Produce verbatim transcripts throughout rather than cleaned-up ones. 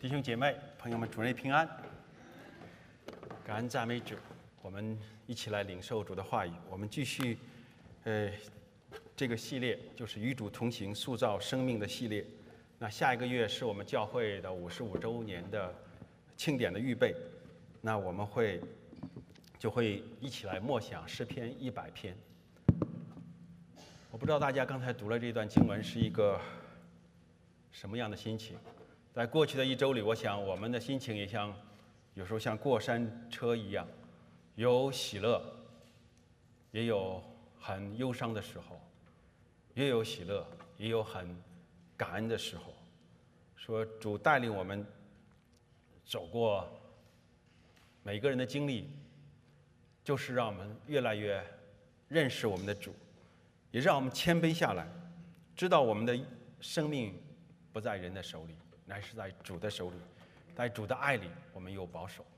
弟兄姐妹、朋友们，主内平安，感恩赞美主。我们一起来领受主的话语。我们继续，呃，这个系列就是与主同行、塑造生命的系列。那下一个月是我们教会的五十五周年的庆典的预备。那我们会就会一起来默想诗篇一百篇。我不知道大家刚才读了这段经文是一个什么样的心情。在过去的一周里，我想我们的心情也像有时候像过山车一样，有喜乐，也有很忧伤的时候，也有喜乐，也有很感恩的时候。说主带领我们走过每个人的经历，就是让我们越来越认识我们的主，也让我们谦卑下来，知道我们的生命不在人的手里，乃是在主的手里，在主的爱里，我们有保守。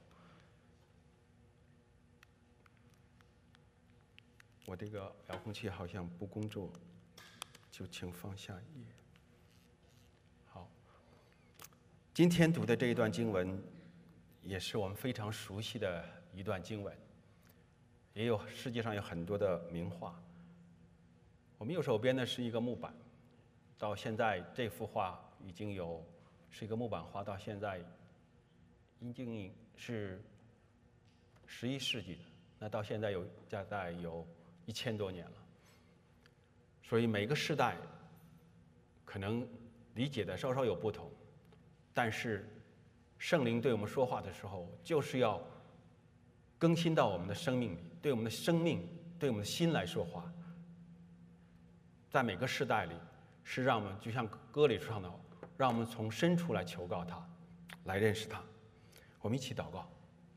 我这个遥控器好像不工作，就请放下一页。好，今天读的这一段经文，也是我们非常熟悉的一段经文，也有世界上有很多的名画。我们右手边的是一个木板，到现在这幅画已经有是一个木板画，到现在已经是十一世纪的，那到现在有大概有一千多年了。所以每个世代可能理解的稍稍有不同，但是圣灵对我们说话的时候，就是要更新到我们的生命里，对我们的生命、对我们的心来说话。在每个世代里，是让我们就像歌里唱的，让我们从深处来求告他，来认识他。我们一起祷告。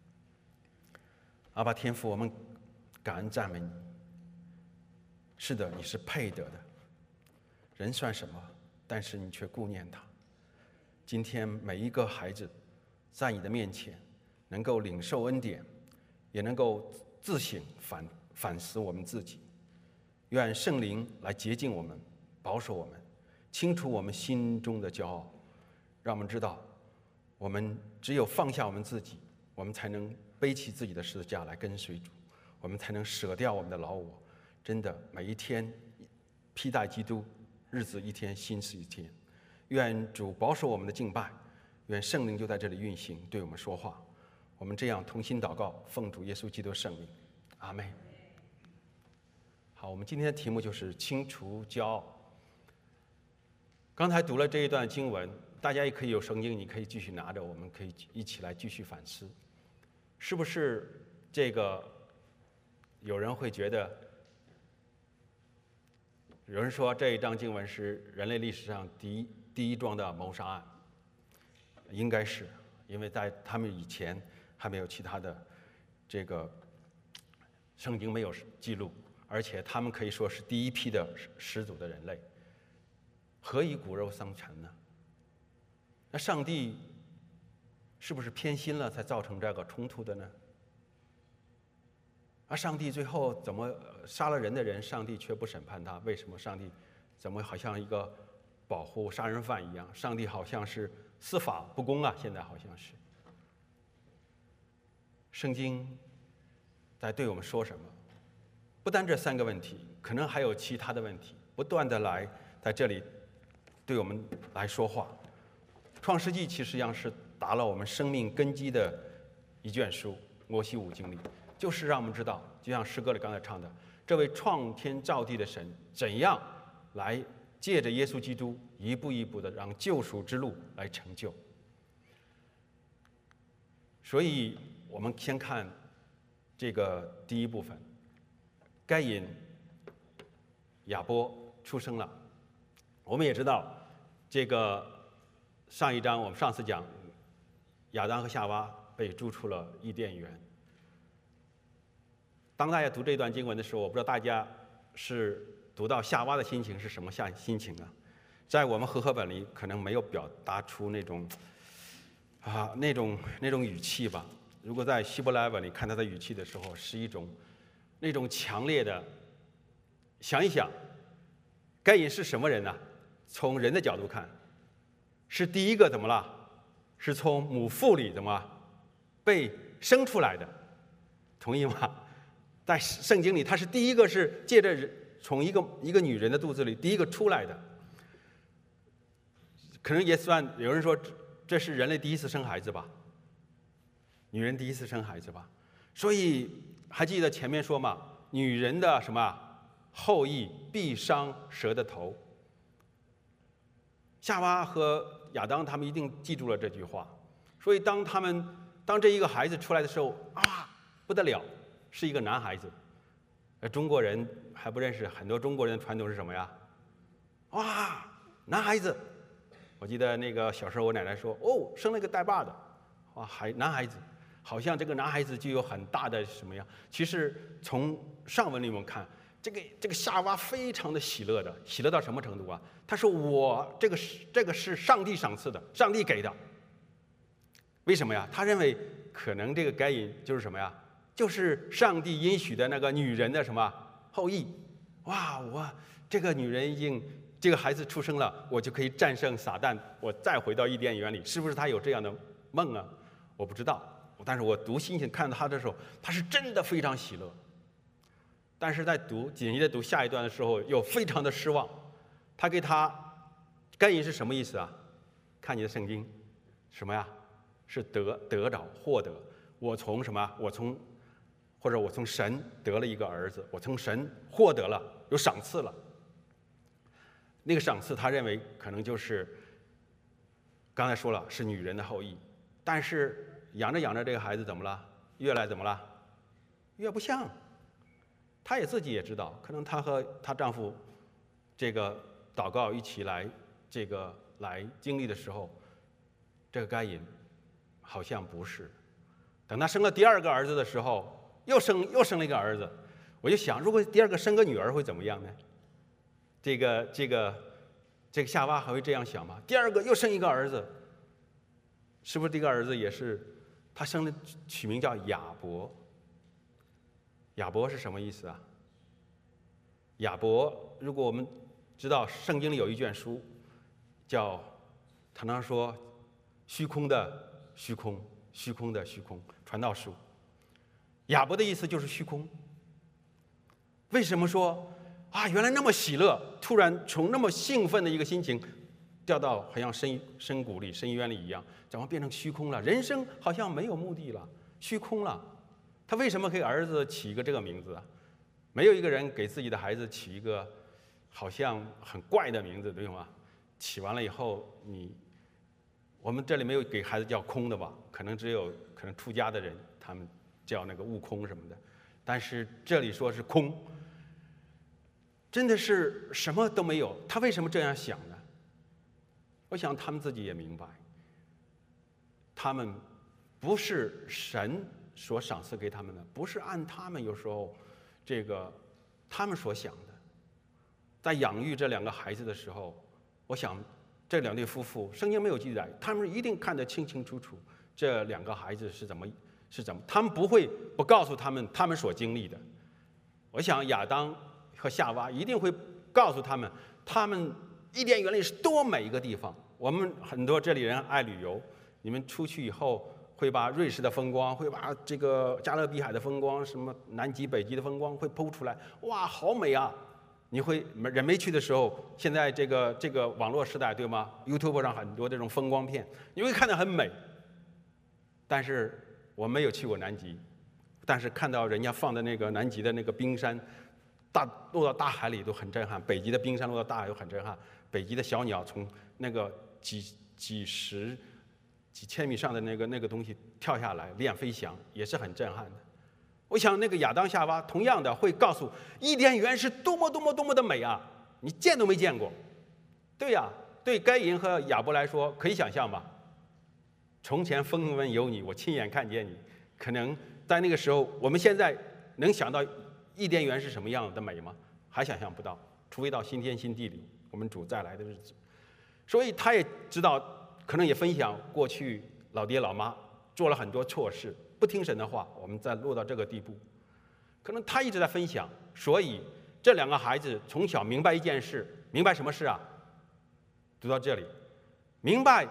阿爸天父，我们感恩赞美你。是的，你是配得的。人算什么？但是你却顾念他。今天每一个孩子在你的面前，能够领受恩典，也能够自省反反思我们自己。愿圣灵来洁净我们，保守我们，清除我们心中的骄傲，让我们知道，我们只有放下我们自己，我们才能背起自己的十字架来跟随主，我们才能舍掉我们的老我。真的，每一天披戴基督，日子一天新似一天。愿主保守我们的敬拜，愿圣灵就在这里运行，对我们说话。我们这样同心祷告，奉主耶稣基督圣名，阿们。好，我们今天的题目就是清除骄傲。刚才读了这一段经文，大家也可以有圣经，你可以继续拿着，我们可以一起来继续反思，是不是这个有人会觉得，有人说这一章经文是人类历史上第一第一桩的谋杀案，应该是，因为在他们以前还没有其他的这个圣经没有记录。而且他们可以说是第一批的始祖的人类，何以骨肉相残呢？那上帝是不是偏心了才造成这个冲突的呢？而上帝最后怎么杀了人的人，上帝却不审判他？为什么上帝怎么好像一个保护杀人犯一样？上帝好像是司法不公啊！现在好像是。圣经在对我们说什么？不单这三个问题，可能还有其他的问题，不断的来在这里对我们来说话。创世纪其实上是打了我们生命根基的一卷书，摩西五经里，就是让我们知道，就像诗歌里刚才唱的，这位创天造地的神怎样来借着耶稣基督一步一步的让救赎之路来成就。所以我们先看这个第一部分。该隐、亚波出生了。我们也知道，这个上一章我们上次讲，亚当和夏娃被逐出了伊甸园。当大家读这段经文的时候，我不知道大家是读到夏娃的心情是什么下心情啊？在我们和合本里可能没有表达出那种啊那种那种语气吧。如果在希伯来文里看他的语气的时候，是一种。那种强烈的，想一想，该隐是什么人呢？从人的角度看，是第一个怎么了？ 是从母腹里怎么被生出来的，同意吗？在圣经里，他是第一个是借着从一个一个女人的肚子里第一个出来的，可能也算有人说这是人类第一次生孩子吧，女人第一次生孩子吧。所以还记得前面说嘛，女人的什么后裔必伤蛇的头。夏娃和亚当他们一定记住了这句话，所以当他们当这一个孩子出来的时候啊，不得了，是一个男孩子。而中国人还不认识，很多中国人的传统是什么呀？哇，男孩子！我记得那个小时候我奶奶说，哦，生了个带把的，哇，孩男孩子，好像这个男孩子就有很大的什么样？其实从上文里面看，这个这个夏娃非常的喜乐的，喜乐到什么程度啊？他说我这个是这个是上帝赏赐的，上帝给的。为什么呀？他认为可能这个该隐就是什么呀？就是上帝应许的那个女人的什么后裔。哇，我这个女人已经这个孩子出生了，我就可以战胜撒旦，我再回到伊甸园里。是不是他有这样的梦啊？我不知道，但是我读星星看到他的时候，他是真的非常喜乐。但是在读紧接着读下一段的时候，又非常的失望。他给他该隐是什么意思啊？看你的圣经，什么呀？是得得着获得。我从什么？我从或者我从神得了一个儿子，我从神获得了有赏赐了。那个赏赐，他认为可能就是刚才说了是女人的后裔，但是养着养着这个孩子怎么了？越来怎么了？越不像。她也自己也知道，可能她和她丈夫这个祷告一起来这个来经历的时候，这个该隐好像不是。等她生了第二个儿子的时候，又生又生了一个儿子，我就想，如果第二个生个女儿会怎么样呢？这个这个这个夏娃还会这样想吗？第二个又生一个儿子，是不是这个儿子也是他生的取名叫亚伯？亚伯是什么意思啊？亚伯，如果我们知道圣经里有一卷书叫常常说虚空的虚空，虚空的虚空，传道书。亚伯的意思就是虚空。为什么说啊，原来那么喜乐，突然从那么兴奋的一个心情掉到好像深深谷里、深渊里一样，怎么变成虚空了？人生好像没有目的了，虚空了。他为什么给儿子起一个这个名字啊？没有一个人给自己的孩子起一个好像很怪的名字，对吗？起完了以后，你我们这里没有给孩子叫空的吧？可能只有可能出家的人，他们叫那个悟空什么的。但是这里说是空，真的是什么都没有。他为什么这样想呢？我想他们自己也明白，他们不是神所赏赐给他们的，不是按他们有时候这个他们所想的。在养育这两个孩子的时候，我想这两对夫妇圣经没有记载，他们一定看得清清楚楚这两个孩子是怎么是怎么，他们不会不告诉他们他们所经历的。我想亚当和夏娃一定会告诉他们，他们伊甸园里是多美一个地方。我们很多这里人爱旅游，你们出去以后会把瑞士的风光，会把这个加勒比海的风光，什么南极北极的风光会剖出来，哇，好美啊！你会人没去的时候，现在这个这个网络时代，对吗 ？YouTube 上很多这种风光片，你会看得很美。但是我没有去过南极，但是看到人家放的那个南极的那个冰山，大落到大海里都很震撼；北极的冰山落到大海都很震撼；北极的小鸟从那个几几十几千米上的那个那个东西跳下来练飞翔，也是很震撼的。我想那个亚当夏娃同样的会告诉伊甸园是多么多么多么的美啊，你见都没见过。对呀、啊，对该隐和亚伯来说可以想象吧？从前风闻有你，我亲眼看见你。可能在那个时候，我们现在能想到伊甸园是什么样的美吗？还想象不到，除非到新天新地里，我们主再来的日子。所以他也知道，可能也分享过去老爹老妈做了很多错事，不听神的话，我们再落到这个地步。可能他一直在分享，所以这两个孩子从小明白一件事，明白什么事啊？读到这里，明白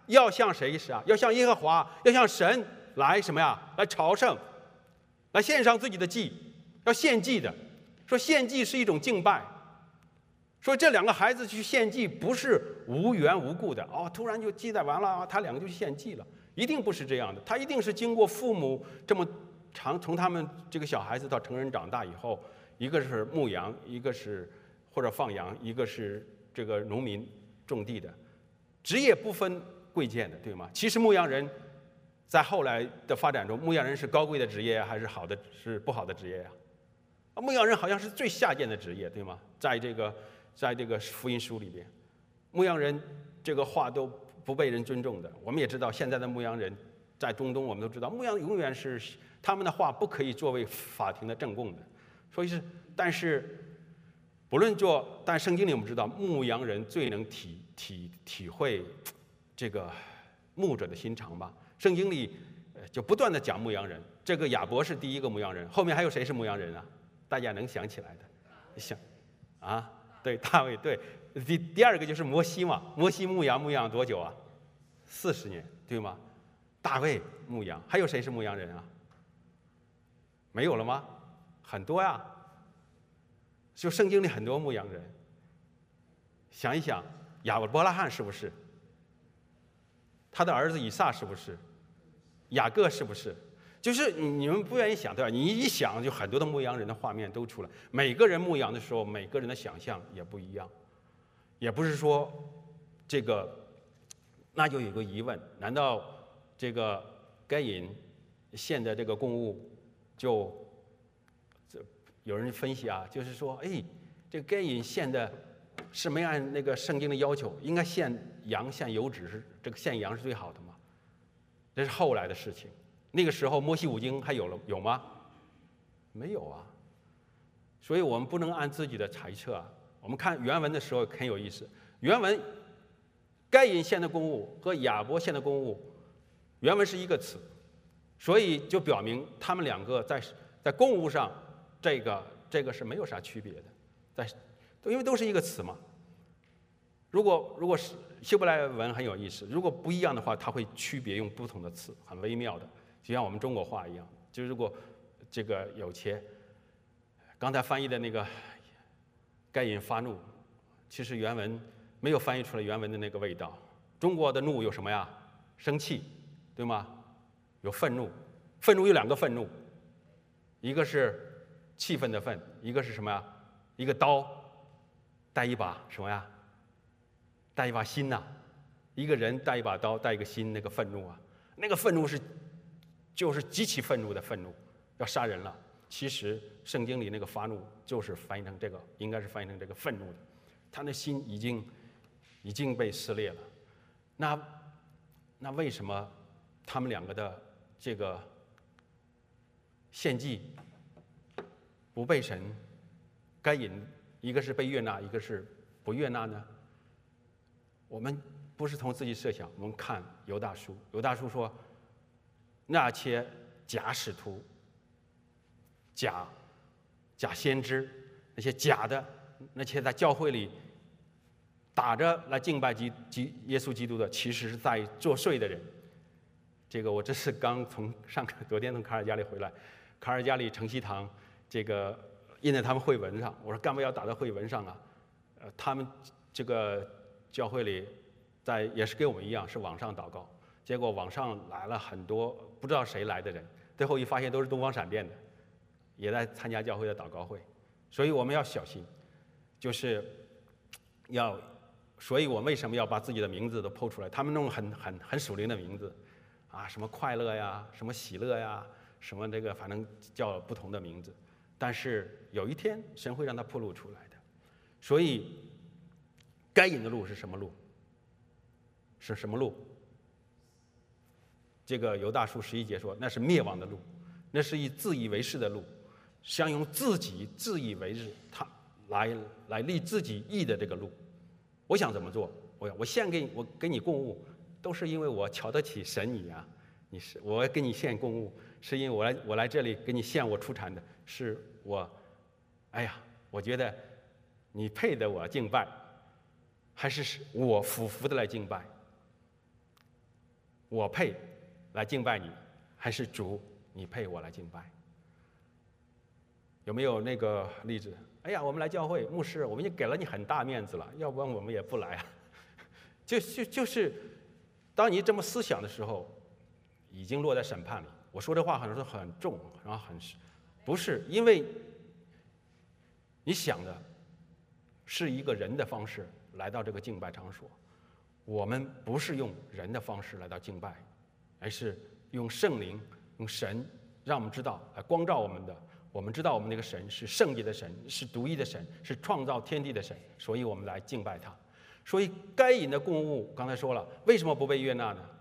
要向谁是啊？要向耶和华，要向神来什么呀？来朝圣，来献上自己的祭，要献祭的。说献祭是一种敬拜。说这两个孩子去献祭不是无缘无故的哦，突然就记载完了，他两个就去献祭了，一定不是这样的。他一定是经过父母这么长，从他们这个小孩子到成人长大以后，一个是牧羊，一个是或者放羊，一个是这个农民种地的，职业不分贵贱的，对吗？其实牧羊人在后来的发展中，牧羊人是高贵的职业还是好的是不好的职业呀？啊，牧羊人好像是最下贱的职业，对吗？在这个。在这个福音书里边，牧羊人这个话都不被人尊重的。我们也知道，现在的牧羊人在中东，我们都知道，牧羊永远是他们的话不可以作为法庭的证供的。所以是，但是不论做，但圣经里我们知道，牧羊人最能体体体会这个牧者的心肠吧。圣经里就不断的讲牧羊人，这个亚伯是第一个牧羊人，后面还有谁是牧羊人啊？大家能想起来的，想啊？对，大卫对，第第二个就是摩西嘛，摩西牧羊牧羊多久啊？四十年，对吗？大卫牧羊，还有谁是牧羊人啊？没有了吗？很多呀，就圣经里很多牧羊人。想一想，亚伯拉罕是不是？他的儿子以撒是不是？雅各是不是？就是你们不愿意想，对吧？你一想，就很多的牧羊人的画面都出来。每个人牧羊的时候，每个人的想象也不一样，也不是说这个，那就有个疑问：难道这个该隐献的这个供物，就有人分析啊，就是说，哎，这个该隐献的是没按那个圣经的要求，应该献羊献油脂是这个献羊是最好的嘛？这是后来的事情。那个时候摩西五经还有了有吗？没有啊。所以我们不能按自己的猜测啊。我们看原文的时候很有意思，原文该隐献的供物和亚伯献的供物，原文是一个词，所以就表明他们两个在在供物上，这个这个是没有啥区别的，在因为都是一个词嘛。如果如果是希伯来文很有意思，如果不一样的话，它会区别用不同的词，很微妙的。就像我们中国话一样，就如果这个有些刚才翻译的那个该隐发怒，其实原文没有翻译出来原文的那个味道。中国的怒有什么呀？生气，对吗？有愤怒，愤怒有两个愤怒，一个是气愤的愤，一个是什么呀？一个刀带一把什么呀？带一把心呐、啊。一个人带一把刀，带一个心，那个愤怒啊，那个愤怒是。就是极其愤怒的愤怒，要杀人了。其实圣经里那个发怒就是翻译成这个，应该是翻译成这个愤怒的。他的心已经已经被撕裂了。那那为什么他们两个的这个献祭不被神该隐，一个是被悦纳，一个是不悦纳呢？我们不是从自己设想，我们看犹大书，犹大书说。那些假使徒、假假先知，那些假的，那些在教会里打着来敬拜基基耶稣基督的，其实是在作祟的人。这个我这是刚从上昨天从卡尔加里回来，卡尔加里城西堂这个印在他们会文上，我说干嘛要打在会文上啊？呃，他们这个教会里在也是跟我们一样是网上祷告。结果网上来了很多不知道谁来的人，最后一发现都是东方闪电的，也在参加教会的祷告会，所以我们要小心，就是要，所以我为什么要把自己的名字都剖出来？他们弄很很很属灵的名字，啊，什么快乐呀，什么喜乐呀，什么这个反正叫不同的名字，但是有一天神会让它暴露出来的。所以该隐的路是什么路？是什么路？这个犹大书十一节说，那是灭亡的路，那是以自以为是的路，想用自己自以为是，他来来立自己义的这个路。我想怎么做？我我献给你，我给你供物，都是因为我瞧得起神你啊！你是我给你献供物，是因为我来我来这里给你献我出产的，是我，哎呀，我觉得你配得我敬拜，还是我俯伏的来敬拜？ 我配来敬拜你，还是主你配我来敬拜？有没有那个例子？哎呀，我们来教会，牧师，我们已经给了你很大面子了，要不然我们也不来啊。就就就是，当你这么思想的时候，已经落在审判里。我说这话可能是很重，然后很，不是因为你想的是一个人的方式来到这个敬拜场所，我们不是用人的方式来到敬拜，而是用圣灵、用神让我们知道，来光照我们的。我们知道我们那个神是圣洁的神，是独一的神，是创造天地的神，所以我们来敬拜他。所以该隐的供物，刚才说了，为什么不被悦纳呢？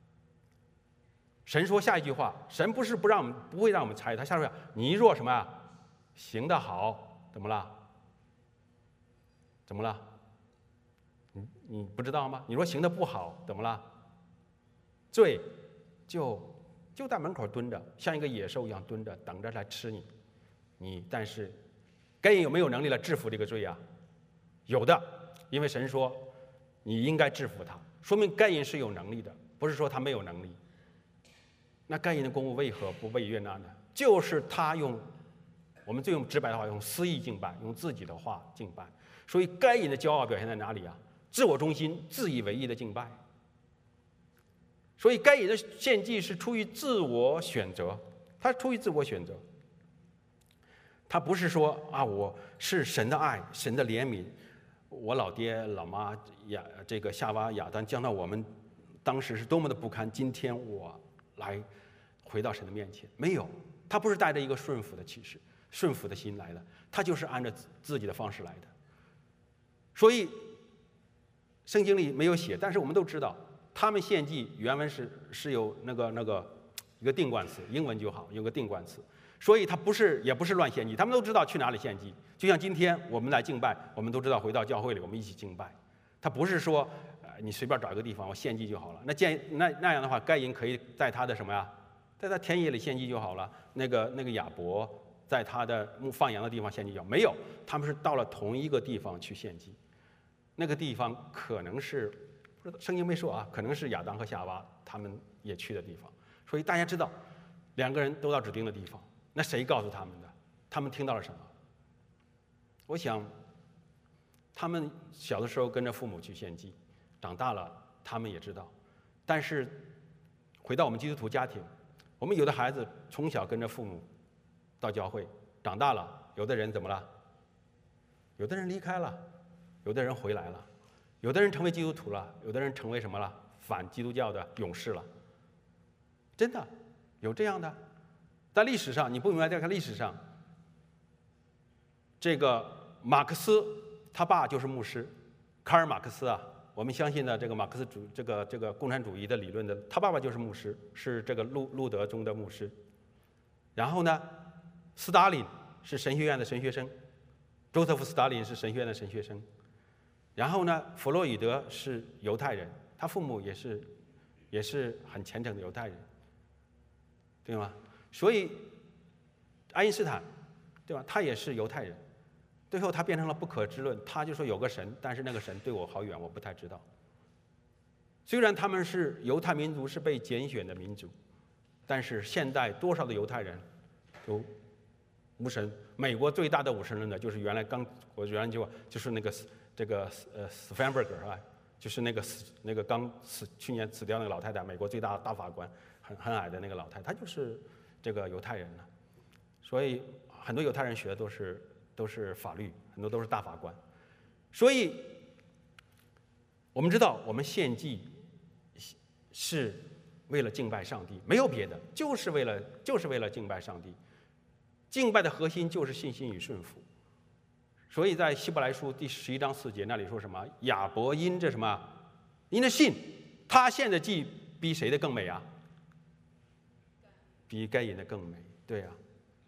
神说下一句话，神不是不让我们，不会让我们猜，他下说你若什么呀，行得好，怎么了？怎么了？你你不知道吗？你若行得不好，怎么了？罪就就在门口蹲着，像一个野兽一样蹲着，等着来吃你。你但是该隐有没有能力来制服这个罪啊？有的，因为神说你应该制服他，说明该隐是有能力的，不是说他没有能力。那该隐的公务为何不被悦纳呢？就是他用我们最用直白的话，用私意敬拜，用自己的话敬拜。所以该隐的骄傲表现在哪里啊？自我中心、自以为意的敬拜。所以该隐的献祭是出于自我选择，他出于自我选择。他不是说啊，我是神的爱，神的怜悯，我老爹老妈亚这个夏娃亚当将到我们当时是多么的不堪，今天我来回到神的面前。没有，他不是带着一个顺服的启示、顺服的心来的，他就是按照自己的方式来的。所以圣经里没有写，但是我们都知道，他们献祭原文是是有那个那个一个定冠词，英文就好，有个定冠词。所以他不是，也不是乱献祭，他们都知道去哪里献祭。就像今天我们来敬拜，我们都知道回到教会里，我们一起敬拜。他不是说，呃，你随便找一个地方我献祭就好了。那建那那样的话，该隐可以在他的什么呀，在他田野里献祭就好了。那个那个亚伯在他的放羊的地方献祭就好，没有，他们是到了同一个地方去献祭。那个地方可能是，圣经没说啊，可能是亚当和夏娃他们也去的地方。所以大家知道，两个人都到指定的地方。那谁告诉他们的？他们听到了什么？我想，他们小的时候跟着父母去献祭，长大了他们也知道。但是，回到我们基督徒家庭，我们有的孩子从小跟着父母到教会，长大了，有的人怎么了？有的人离开了，有的人回来了，有的人成为基督徒了，有的人成为什么了？反基督教的勇士了。真的有这样的。在历史上，你不明白，再看历史上，这个马克思他爸就是牧师，卡尔马克思啊，我们相信的这个马克思主这个这个共产主义的理论的，他爸爸就是牧师，是这个路路德宗的牧师。然后呢，斯大林是神学院的神学生，周瑟夫·斯大林是神学院的神学生。然后呢，弗洛伊德是犹太人，他父母也是也是很虔诚的犹太人，对吗？所以，爱因斯坦，对吧？他也是犹太人，最后他变成了不可知论。他就说有个神，但是那个神对我好远，我不太知道。虽然他们是犹太民族，是被拣选的民族，但是现代多少的犹太人都无神。美国最大的无神论的，就是原来刚我原来就就是那个这个呃斯芬伯格啊，就是那个死那个刚死去年死掉那个老太太，美国最大的大法官，很很矮的那个老太太，她就是这个犹太人呢。所以很多犹太人学的都是都是法律，很多都是大法官。所以我们知道，我们献祭是为了敬拜上帝，没有别的，就是为了就是为了敬拜上帝。敬拜的核心就是信心与顺服。所以在希伯来书第十一章四节那里说什么？亚伯因着什么？因着信，他献的祭比谁的更美啊？比该隐的更美。对啊，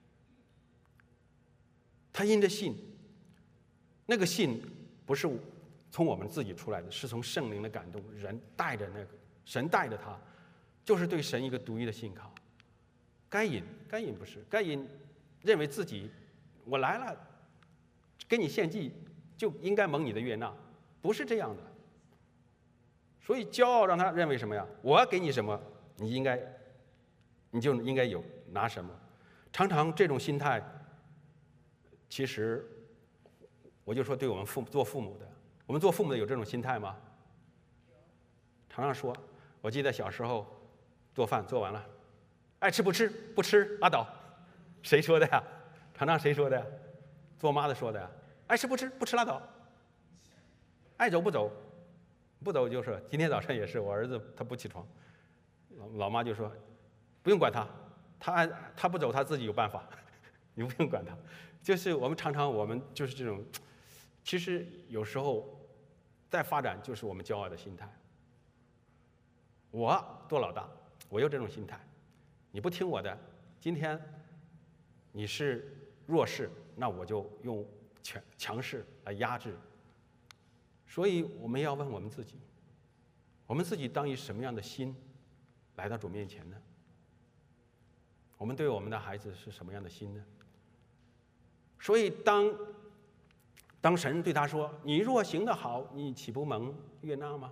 他因着信，那个信不是从我们自己出来的，是从圣灵的感动，人带着那个神带着他，就是对神一个独一的信靠。该隐，该隐不是，该隐认为自己我来了，给你献祭就应该蒙你的悦纳，不是这样的。 所以骄傲让他认为什么呀？我要给你什么，你应该，你就应该有拿什么。常常这种心态，其实我就说对我们父做父母的，我们做父母的有这种心态吗？常常说，我记得小时候做饭做完了，爱吃不吃，不吃拉倒。谁说的呀？常常谁说的呀？做妈的说的呀。爱吃不吃，不吃拉倒。爱走不走，不走就是今天早上也是，我儿子他不起床，老老妈就说，不用管他，他爱他不走他自己有办法，你不用管他。就是我们常常我们就是这种，其实有时候再发展就是我们骄傲的心态。我做老大，我有这种心态，你不听我的，今天你是弱势，那我就用强强势来压制。所以我们要问我们自己，我们自己当以什么样的心来到主面前呢？我们对我们的孩子是什么样的心呢？所以当当神对他说：“你若行得好，你岂不蒙悦纳吗？”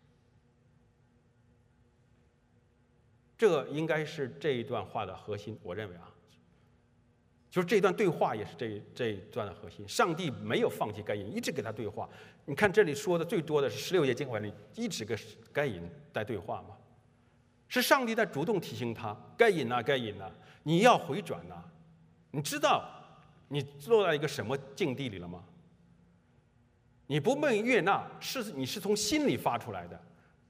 这应该是这一段话的核心，我认为啊，就是这段对话也是这这一段的核心。上帝没有放弃该隐，一直跟他对话。你看这里说的最多的是十六节经文里一直跟该隐在对话嘛，是上帝在主动提醒他：该隐啊，该隐啊，你要回转呐、啊！你知道你落在一个什么境地里了吗？你不蒙悦纳，是你是从心里发出来的。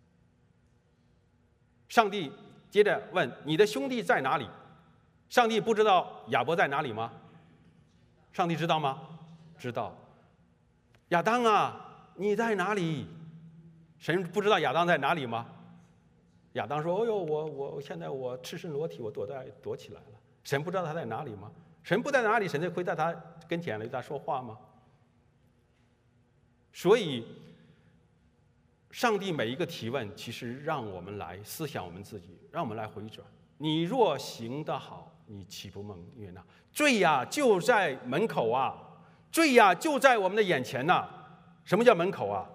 上帝接着问：“你的兄弟在哪里？”上帝不知道亚伯在哪里吗？上帝知道吗？知道。亚当啊，你在哪里？神不知道亚当在哪里吗？亚当说：“哦呦，我我现在我赤身裸体，我躲在躲起来了。”神不知道他在哪里吗？神不在哪里，神就会在他跟前来对他说话吗？所以，上帝每一个提问，其实让我们来思想我们自己，让我们来回转。你若行得好，你岂不蒙悦纳？罪呀，就在门口啊！罪呀，就在我们的眼前呐、啊！什么叫门口啊？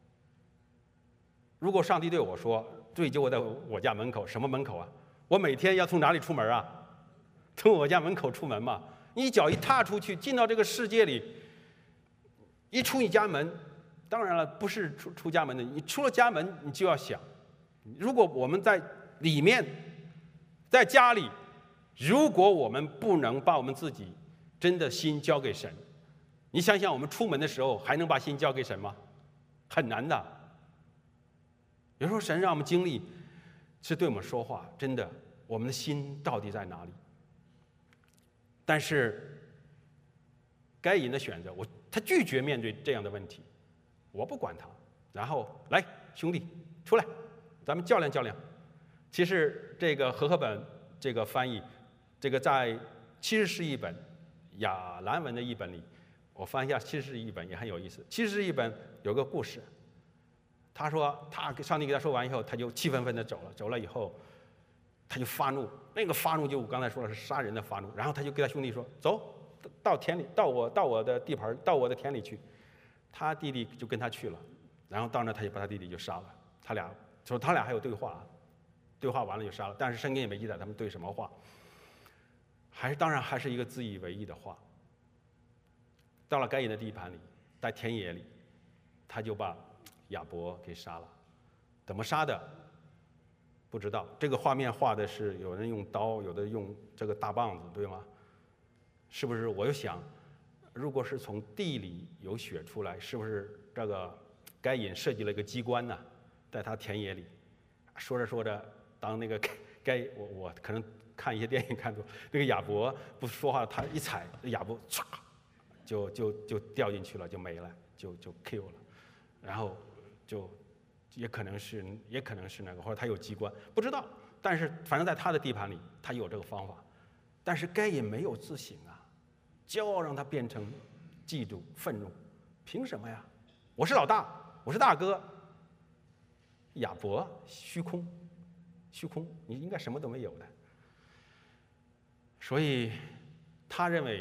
如果上帝对我说，罪就在我家门口，什么门口啊？我每天要从哪里出门啊？从我家门口出门嘛。你一脚一踏出去，进到这个世界里，一出你家门，当然了，不是出出家门的，你出了家门，你就要想，如果我们在里面，在家里，如果我们不能把我们自己真的心交给神，你想想，我们出门的时候还能把心交给神吗？很难的。有时候神让我们经历，是对我们说话，真的，我们的心到底在哪里？但是该隐的选择，我他拒绝面对这样的问题，我不管他，然后来兄弟出来，咱们较量较量。其实这个和合本这个翻译，这个在七十士译本亚兰文的译本里，我翻一下七十士译本也很有意思。七十士译本有个故事，他说他上帝给他说完以后，他就气愤愤地走了，走了以后。他就发怒，那个发怒就我刚才说的是杀人的发怒，然后他就跟他兄弟说：“走到田里，到我到我的地盘，到我的田里去。”他弟弟就跟他去了，然后到那他就把他弟弟就杀了。他俩说他俩还有对话，对话完了就杀了，但是圣经也没记载他们对什么话，还是当然还是一个自以为意的话。到了该隐的地盘里，在田野里，他就把亚伯给杀了。怎么杀的？不知道。这个画面画的是有人用刀，有的用这个大棒子，对吗？是不是？我就想，如果是从地里有血出来，是不是这个该隐设计了一个机关呢？在他田野里，说着说着，当那个该我我可能看一些电影看过，那个亚伯不说话，他一踩，亚伯唰就就就掉进去了，就没了，就就 Q 了，然后就。也可能是，也可能是那个，或者他有机关，不知道。但是反正在他的地盘里，他有这个方法。但是该隐没有自省啊，骄傲让他变成嫉妒、愤怒。凭什么呀？我是老大，我是大哥。亚伯虚空，虚空，你应该什么都没有的。所以他认为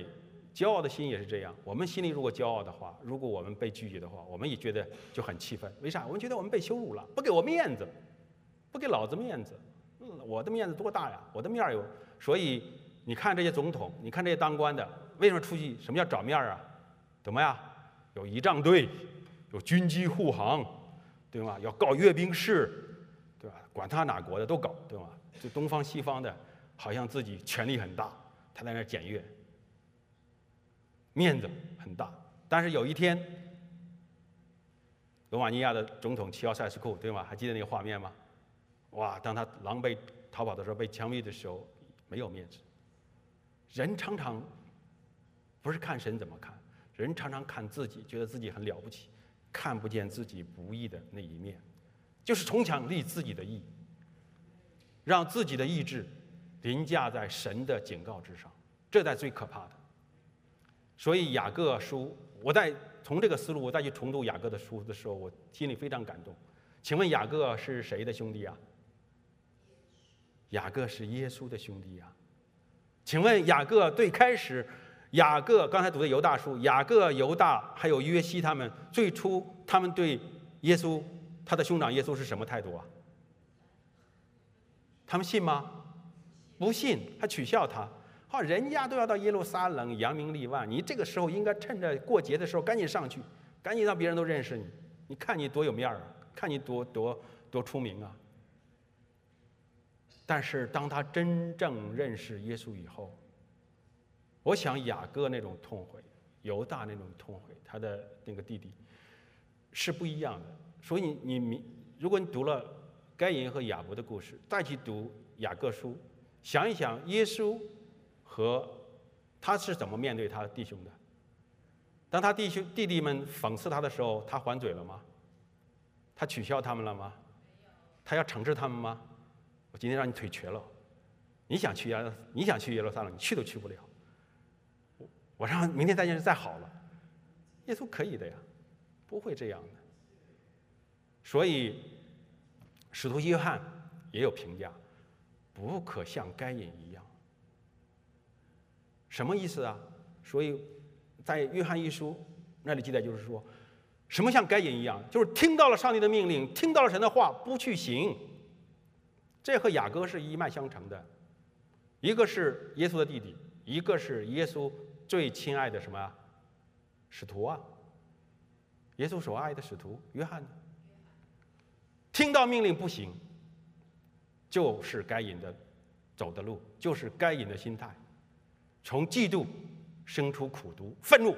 骄傲的心也是这样。我们心里如果骄傲的话，如果我们被拒绝的话，我们也觉得就很气愤。为啥？我们觉得我们被羞辱了，不给我面子，不给老子面子。嗯，我的面子多大呀？我的面儿有。所以你看这些总统，你看这些当官的，为什么出去？什么叫找面儿啊？怎么呀？有仪仗队，有军机护航，对吗？要搞阅兵式，对吧？管他哪国的都搞，对吗？就东方西方的，好像自己权力很大，他在那儿检阅，面子很大。但是有一天，罗马尼亚的总统齐奥塞斯库，对吗？还记得那个画面吗？哇！当他狼狈逃跑的时候，被枪毙的时候，没有面子。人常常不是看神怎么看，人常常看自己，觉得自己很了不起，看不见自己不义的那一面，就是崇强立自己的义，让自己的意志凌驾在神的警告之上，这才最可怕的。所以雅各书，我在从这个思路，我再去重读雅各的书的时候，我心里非常感动。请问雅各是谁的兄弟啊？雅各是耶稣的兄弟啊。请问雅各最开始，雅各刚才读的犹大书，雅各、犹大还有约西他们最初他们对耶稣他的兄长耶稣是什么态度啊？他们信吗？不信，还取笑他。好，人家都要到耶路撒冷扬名立万，你这个时候应该趁着过节的时候赶紧上去，赶紧让别人都认识你。你看你多有面儿啊，看你多多多出名啊。但是当他真正认识耶稣以后，我想雅各那种痛悔，犹大那种痛悔，他的那个弟弟是不一样的。所以你你如果你读了该隐和亚伯的故事，再去读雅各书，想一想耶稣和他是怎么面对他弟兄的。当他弟兄弟弟们讽刺他的时候，他还嘴了吗？他取笑他们了吗？他要惩治他们吗？我今天让你腿瘸了，你想去耶你想去耶路撒冷，你去都去不了。我让明天再见再好了，耶稣可以的呀，不会这样的。所以使徒约翰也有评价，不可像该隐一样。什么意思啊？所以在约翰一书那里记载，就是说什么像该隐一样，就是听到了上帝的命令，听到了神的话，不去行。这和雅各是一脉相承的，一个是耶稣的弟弟，一个是耶稣最亲爱的什么啊？使徒啊，耶稣所爱的使徒约翰。听到命令不行，就是该隐的走的路，就是该隐的心态，从嫉妒生出苦毒、愤怒，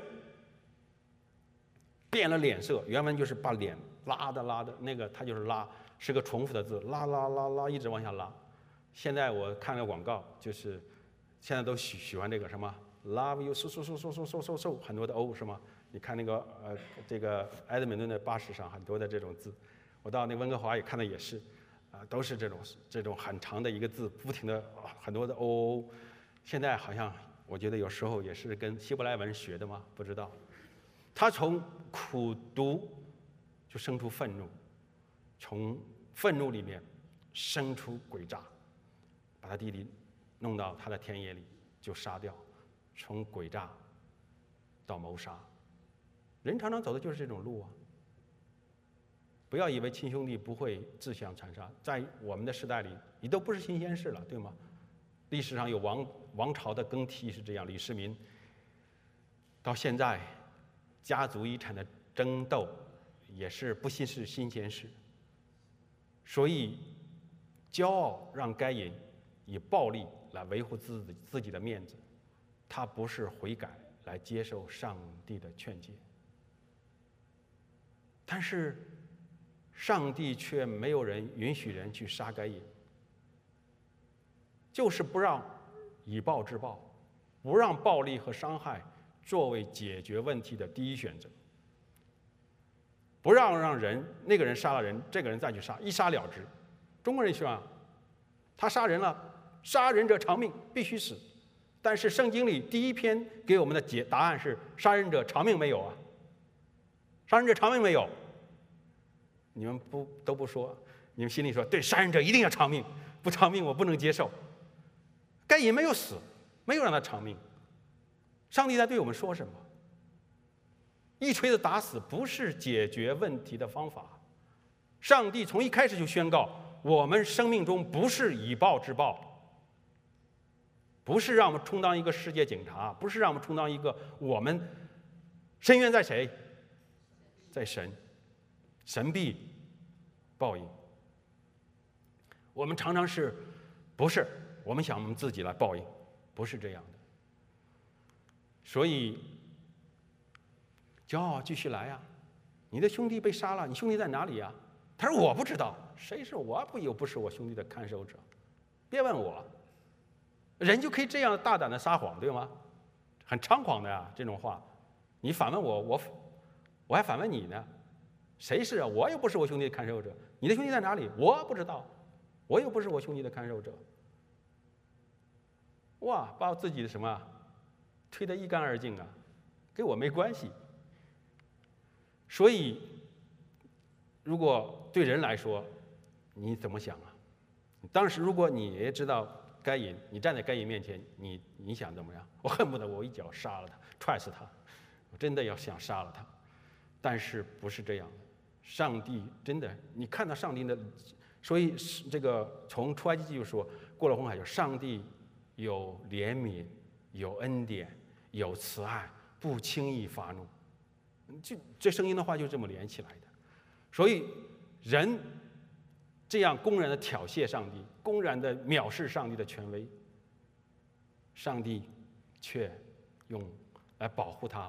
变了脸色。原文就是把脸拉的拉的，那个他就是拉。是个重复的字，拉拉拉拉，一直往下拉。现在我看个广告，就是现在都喜喜欢这个什么 love you， 嗖嗖嗖嗖嗖嗖嗖嗖，很多的 O 是吗？你看那个呃，这个埃德蒙顿的巴士上很多的这种字，我到那温哥华也看的也是，啊、呃，都是这种这种很长的一个字，不停的、呃、很多的 O。现在好像我觉得有时候也是跟希伯来文学的吗？不知道。他从苦毒就生出愤怒。从愤怒里面生出诡诈，把他弟弟弄到他的田野里就杀掉，从诡诈到谋杀，人常常走的就是这种路啊。不要以为亲兄弟不会自相残杀，在我们的时代里，你都不是新鲜事了，对吗？历史上有王王朝的更替是这样，李世民到现在，家族遗产的争斗也是不新是新鲜事。所以，骄傲让该隐以暴力来维护自己自己的面子，他不是悔改来接受上帝的劝诫。但是，上帝却没有人允许人去杀该隐，就是不让以暴制暴，不让暴力和伤害作为解决问题的第一选择。不让让人那个人杀了人，这个人再去杀，一杀了之。中国人喜欢，他杀人了，杀人者偿命，必须死。但是圣经里第一篇给我们的解答案是：杀人者偿命没有啊？杀人者偿命没有？你们不都不说，你们心里说对，杀人者一定要偿命，不偿命我不能接受。该隐没有死，没有让他偿命， 上帝在对我们说什么？一锤子打死不是解决问题的方法。上帝从一开始就宣告，我们生命中不是以暴制暴，不是让我们充当一个世界警察，不是让我们充当一个我们深渊在谁？在神，神必报应。我们常常是不是我们想我们自己来报应，不是这样的。所以骄傲继续来呀、啊！你的兄弟被杀了，你兄弟在哪里呀、啊？他说我不知道，谁是我不又不是我兄弟的看守者，别问我。人就可以这样大胆的撒谎，对吗？很猖狂的呀，这种话。你反问我，我我还反问你呢，谁是啊？我又不是我兄弟的看守者，你的兄弟在哪里？我不知道，我又不是我兄弟的看守者。哇，把我自己的什么推得一干二净啊，跟我没关系。所以，如果对人来说，你怎么想啊？当时如果你也知道该隐，你站在该隐面前，你你想怎么样？我恨不得我一脚杀了他，踹死他，我真的要想杀了他。但是不是这样的？上帝真的，你看到上帝的，所以这个从出埃及记就说，过了红海，就上帝有怜悯，有恩典，有慈爱，不轻易发怒。就这声音的话就这么连起来的。所以人这样公然的挑衅上帝，公然的藐视上帝的权威，上帝却用来保护他。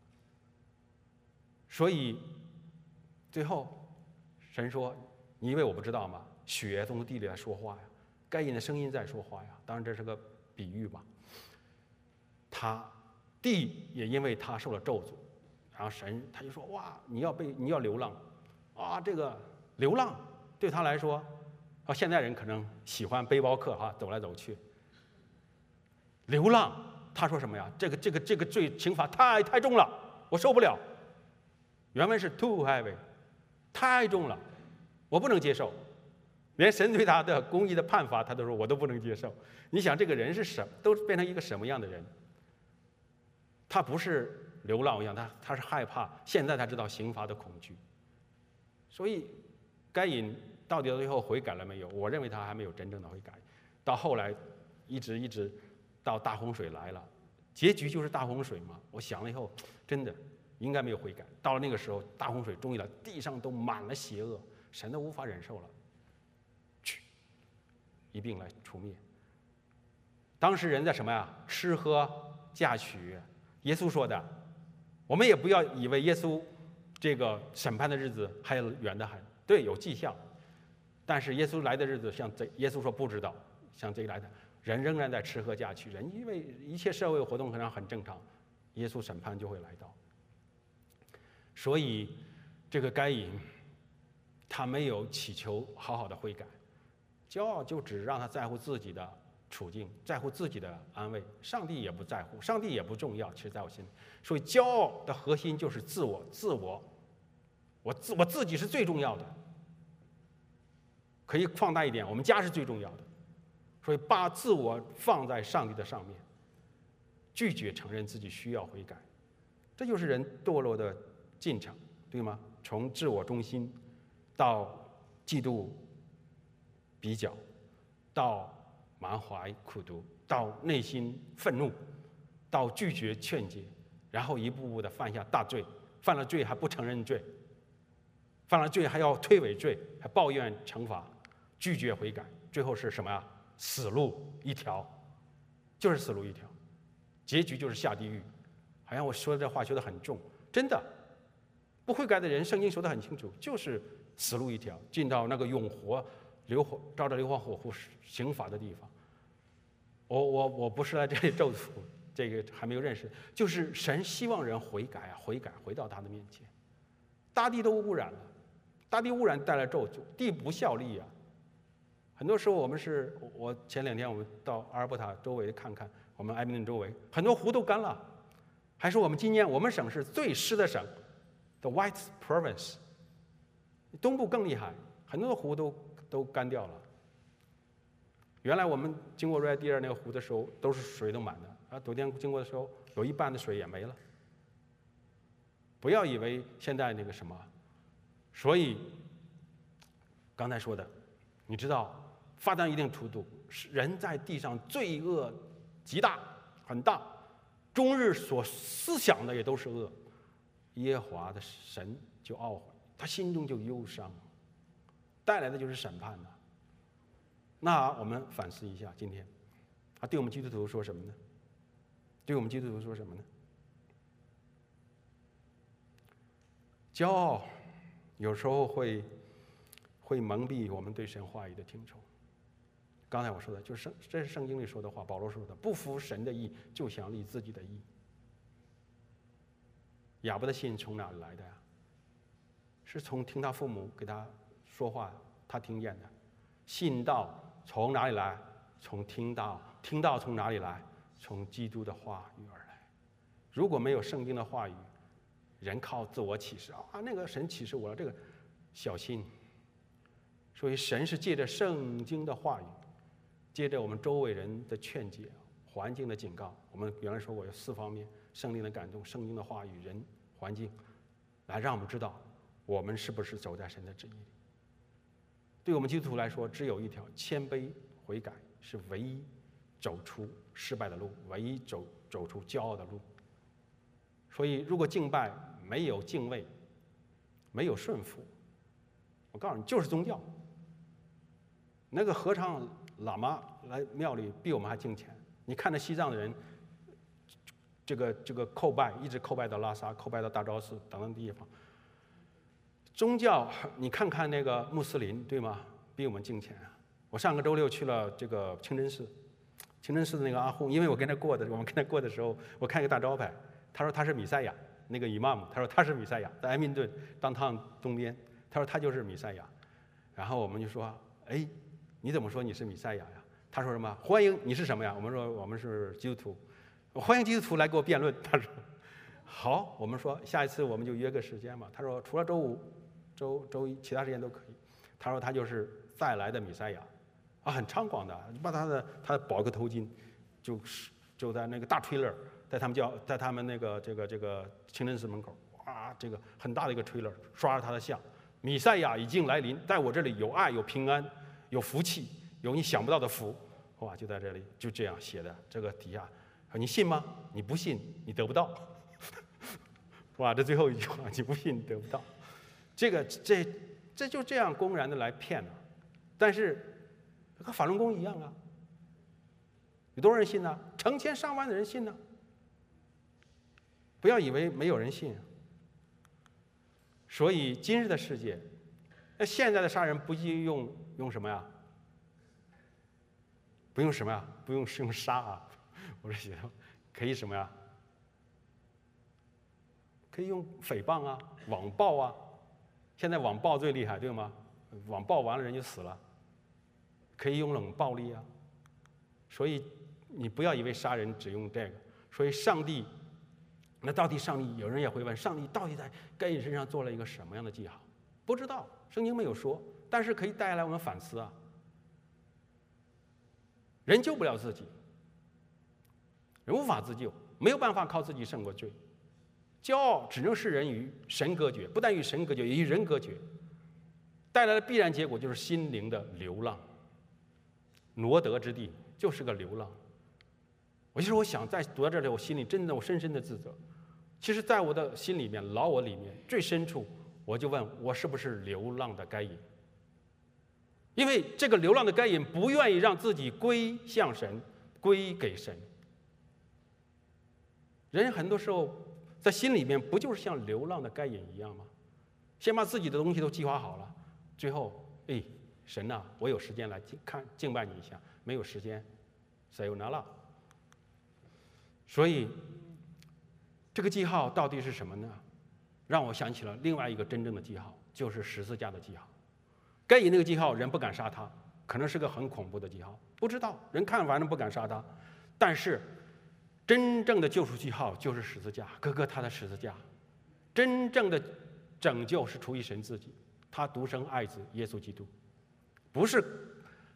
所以最后神说，你以为我不知道吗？雪从地里来说话呀，该隐的声音在说话呀。当然这是个比喻吧。他地也因为他受了咒诅，然后神他就说，哇，你要被你要流浪啊，这个流浪对他来说，啊，现在人可能喜欢背包客哈，走来走去。流浪，他说什么呀？这个这个这个罪刑罚太太重了，我受不了。原文是 too heavy， 太重了，我不能接受。连神对他的公义的判罚，他都说我都不能接受。你想这个人是什都变成一个什么样的人？他不是流浪一样，他他是害怕，现在他知道刑罚的恐惧。所以该隐到底到最后悔改了没有？我认为他还没有真正的悔改。到后来一直一直到大洪水来了，结局就是大洪水嘛。我想了以后，真的应该没有悔改。到了那个时候，大洪水终于来，地上都满了邪恶，神都无法忍受了，去一并来除灭。当时人在什么呀？吃喝嫁娶。耶稣说的，我们也不要以为耶稣这个审判的日子还远得很，对，有迹象，但是耶稣来的日子，像这耶稣说不知道，像这个来的人仍然在吃喝嫁娶，人因为一切社会活动可能很正常，耶稣审判就会来到。所以这个该隐他没有祈求好好的悔改，骄傲就只让他在乎自己的处境，在乎自己的安慰，上帝也不在乎，上帝也不重要，其实在我心里。所以骄傲的核心就是自我，自我，我自我自己是最重要的。可以放大一点，我们家是最重要的。所以把自我放在上帝的上面，拒绝承认自己需要悔改，这就是人堕落的进程，对吗？从自我中心到嫉妒、比较，到满怀苦毒，到内心愤怒，到拒绝劝诫，然后一步步的犯下大罪，犯了罪还不承认罪，犯了罪还要推诿罪，还抱怨惩罚，拒绝悔改，最后是什么呀？死路一条，就是死路一条，结局就是下地狱。好像我说的这话说得很重，真的，不悔改的人，圣经说得很清楚，就是死路一条，进到那个永活硫火照着硫磺火湖刑罚的地方。我我我不是在这里咒诅，这个还没有认识，就是神希望人悔改啊，悔改，回到他的面前。大地都污染了，大地污染带来咒诅，地不效力啊。很多时候我们是，我前两天我们到阿尔伯塔周围看看，我们埃宾顿周围很多湖都干了，还说我们今年我们省是最湿的省 ，the White Province。东部更厉害，很多的湖都都干掉了。原来我们经过瑞埃第二那个湖的时候，都是水都满的啊。昨天经过的时候， 有一半的水也没了。不要以为现在那个什么，所以刚才说的，你知道发展一定程度，人在地上罪恶极大很大，终日所思想的也都是恶，耶和华的神就懊悔，他心中就忧伤，带来的就是审判了。那我们反思一下，今天他对我们基督徒说什么呢？对我们基督徒说什么呢？骄傲有时候会会蒙蔽我们对神话语的听从。刚才我说的就是圣，这是圣经里说的话，保罗说的，不服神的意，就想立自己的意。亚伯的信从哪里来的呀？是从听他父母给他说话，他听见的。信道从哪里来？从听到。听到从哪里来？从基督的话语而来。如果没有圣经的话语，人靠自我启示啊，那个神启示我了，这个小心。所以神是借着圣经的话语，借着我们周围人的劝解、环境的警告。我们原来说过有四方面：圣灵的感动、圣经的话语、人、环境，来让我们知道我们是不是走在神的旨意里。对我们基督徒来说，只有一条：谦卑悔改是唯一走出失败的路，唯一走走出骄傲的路。所以，如果敬拜没有敬畏，没有顺服，我告诉你，就是宗教。那个和尚喇嘛来庙里比我们还敬虔。你看那西藏的人，这个这个叩拜，一直叩拜到拉萨，叩拜到大昭寺等等地方。宗教，你看看那个穆斯林，对吗？比我们敬虔啊！我上个周六去了这个清真寺，清真寺的那个阿訇，因为我跟他过的，我们跟他过的时候，我看一个大招牌，他说他是弥赛亚，那个伊玛目，他说他是弥赛亚，在埃明顿当趟东边，他说他就是弥赛亚。然后我们就说，哎，你怎么说你是弥赛亚呀？他说什么？欢迎你是什么呀？我们说我们是基督徒，欢迎基督徒来给我辩论。他说好，我们说下一次我们就约个时间嘛。他说除了周五、周周一，其他时间都可以。他说他就是再来的弥赛亚，啊，很猖狂的，把他的他绑个头巾，就就在那个大 trailer， 在他们教在他们那个这个这个清真寺门口，哇，这个很大的一个 trailer， 刷着他的像，弥赛亚已经来临，在我这里有爱，有平安，有福气，有你想不到的福，哇，就在这里，就这样写的，这个底下，你信吗？你不信，你得不到。哇，这最后一句话，你不信你得不到，这个这这就这样公然的来骗了，但是和法轮功一样啊，有多少人信呢？成千上万的人信呢。不要以为没有人信。所以今日的世界，那现在的杀人不用用什么呀？不用什么呀？不用是用杀啊，我是写的，可以什么呀？可以用诽谤啊，网暴啊。现在网暴最厉害，对吗？网暴完了人就死了。可以用冷暴力啊。所以你不要以为杀人只用这个。所以上帝，那到底上帝，有人也会问，上帝到底在该隐身上做了一个什么样的记号？不知道，圣经没有说，但是可以带来我们反思啊。人救不了自己，人无法自救，没有办法靠自己胜过罪。骄傲只能使人与神隔绝，不但与神隔绝，也与人隔绝，带来的必然结果就是心灵的流浪。挪得之地就是个流浪。我其实我想在读到这里，我心里真的我深深的自责。其实，在我的心里面，老我里面最深处，我就问我是不是流浪的该隐？因为这个流浪的该隐不愿意让自己归向神，归给神。人很多时候在心里面不就是像流浪的该隐一样吗？先把自己的东西都计划好了，最后，哎，神呐、啊，我有时间来看敬拜你一下，没有时间 sayonara。所以，这个记号到底是什么呢？让我想起了另外一个真正的记号，就是十字架的记号。该隐那个记号，人不敢杀他，可能是个很恐怖的记号，不知道人看完了不敢杀他，但是真正的救赎记号就是十字架，哥哥他的十字架。真正的拯救是出于神自己，他独生爱子耶稣基督，不是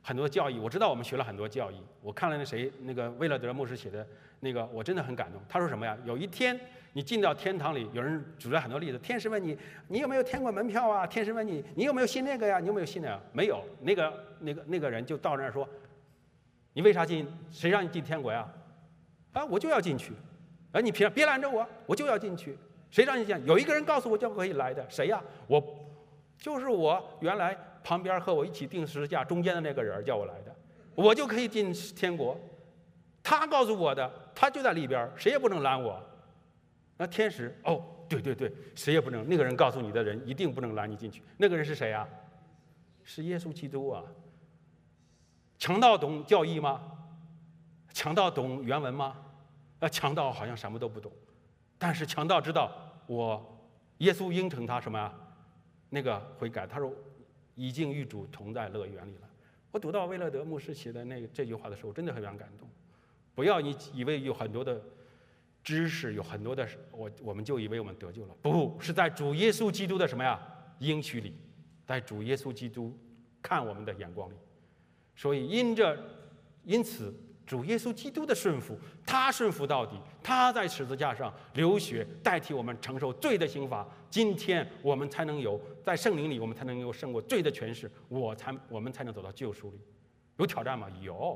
很多教义，我知道我们学了很多教义。我看了那谁那个威勒德牧师写的那个，我真的很感动。他说什么呀？有一天你进到天堂里，有人举了很多例子，天使问你，你有没有天国门票啊？天使问你，你有没有信那个呀？你有没有信那个？没有。那个那个那个人就到那儿说，你为啥进？谁让你进天国呀？啊，我就要进去。啊，你别别拦着我，我就要进去。谁让你进？有一个人告诉我就可以来的，谁呀？我就是我原来旁边和我一起钉十字架中间的那个人叫我来的，我就可以进天国。他告诉我的，他就在里边，谁也不能拦我。那天使，哦，对对对，谁也不能。那个人告诉你的人一定不能拦你进去。那个人是谁啊？是耶稣基督啊。强盗懂教义吗？强盗懂原文吗？啊，强盗好像什么都不懂，但是强盗知道我耶稣应承他什么呀？那个悔改，他说已经与主同在乐园里了。我读到威勒德牧师写的那个这句话的时候，真的很非常感动。不要你以为有很多的知识，有很多的我我们就以为我们得救了，不是在主耶稣基督的什么呀应许里，在主耶稣基督看我们的眼光里。所以因着因此主耶稣基督的顺服，他顺服到底，他在十字架上流血代替我们承受罪的刑罚，今天我们才能有在圣灵里，我们才能有胜过罪的权势，我才我们才能走到救赎里。有挑战吗？有。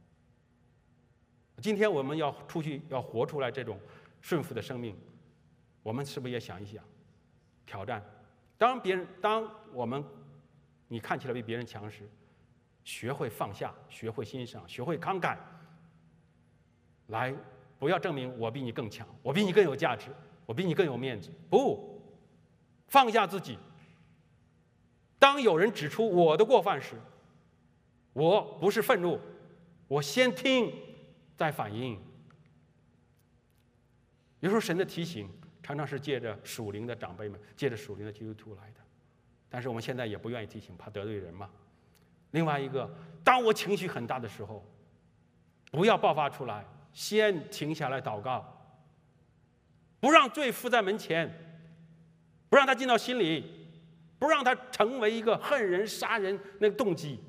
今天我们要出去，要活出来这种顺服的生命，我们是不是也想一想挑战？当别人当我们你看起来比别人强时，学会放下，学会欣赏，学会慷慨，来，不要证明我比你更强，我比你更有价值，我比你更有面子。不，放下自己。当有人指出我的过犯时，我不是愤怒，我先听，再反应。有时候神的提醒常常是借着属灵的长辈们，借着属灵的基督徒来的，但是我们现在也不愿意提醒，怕得罪人嘛。另外一个，当我情绪很大的时候，不要爆发出来，先停下来祷告，不让罪附在门前，不让他进到心里，不让他成为一个恨人杀人那个动机。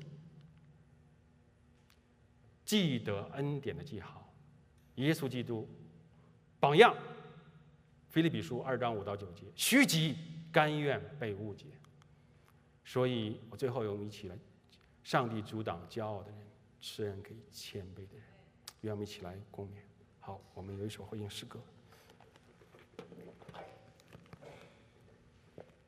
记得恩典的记号，耶稣基督榜样，腓立比书二章五到九节，虚己甘愿被误解。所以我最后我们一起来，上帝阻挡骄傲的人，赐人给谦卑的人。愿我们一起来共勉。好，我们有一首回应诗歌。